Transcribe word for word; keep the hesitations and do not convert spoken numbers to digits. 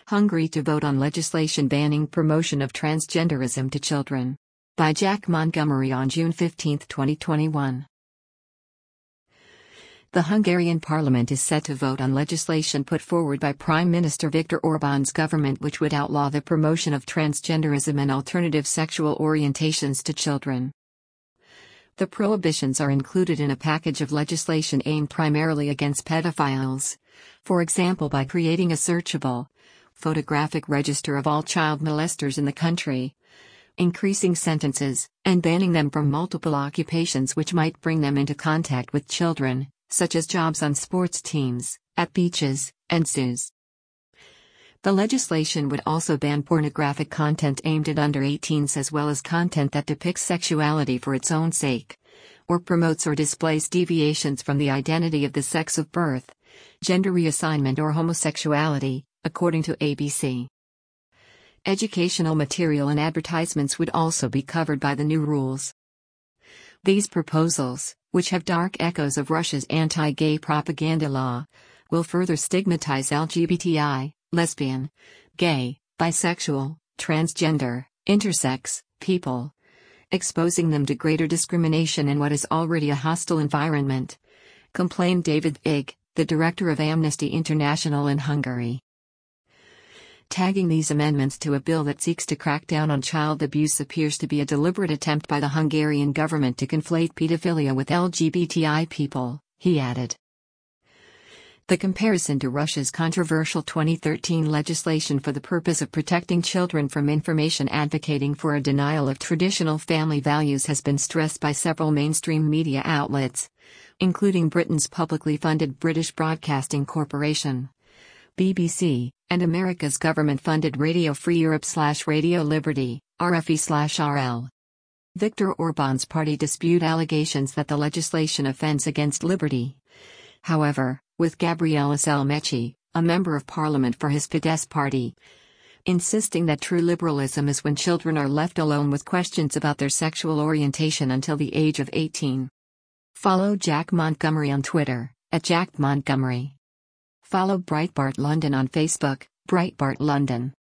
Hungary to vote on legislation banning promotion of transgenderism to children. By Jack Montgomery on June fifteenth, twenty twenty-one. The Hungarian parliament is set to vote on legislation put forward by Prime Minister Viktor Orbán's government which would outlaw the promotion of transgenderism and alternative sexual orientations to children. The prohibitions are included in a package of legislation aimed primarily against pedophiles, for example by creating a searchable, photographic register of all child molesters in the country, increasing sentences, and banning them from multiple occupations which might bring them into contact with children, such as jobs on sports teams, at beaches, and zoos. The legislation would also ban pornographic content aimed at under eighteens as well as content that depicts sexuality for its own sake, or promotes or displays deviations from the identity of the sex of birth, gender reassignment or homosexuality, according to A B C. Educational material and advertisements would also be covered by the new rules. These proposals, which have dark echoes of Russia's anti-gay propaganda law, will further stigmatize L G B T I, lesbian, gay, bisexual, transgender, intersex people, exposing them to greater discrimination in what is already a hostile environment, complained David Ig, the director of Amnesty International in Hungary. Tagging these amendments to a bill that seeks to crack down on child abuse appears to be a deliberate attempt by the Hungarian government to conflate pedophilia with L G B T I people, he added. The comparison to Russia's controversial twenty thirteen legislation for the purpose of protecting children from information advocating for a denial of traditional family values has been stressed by several mainstream media outlets, including Britain's publicly funded British Broadcasting Corporation, B B C, and America's government-funded Radio Free Europe slash Radio Liberty, R F E slash R L. Viktor Orbán's party dispute allegations that the legislation offends against liberty. However, with Gabriela Selmecchi, a member of parliament for his Fidesz party, insisting that true liberalism is when children are left alone with questions about their sexual orientation until the age of eighteen. Follow Jack Montgomery on Twitter, at Jack Montgomery. Follow Breitbart London on Facebook, Breitbart London.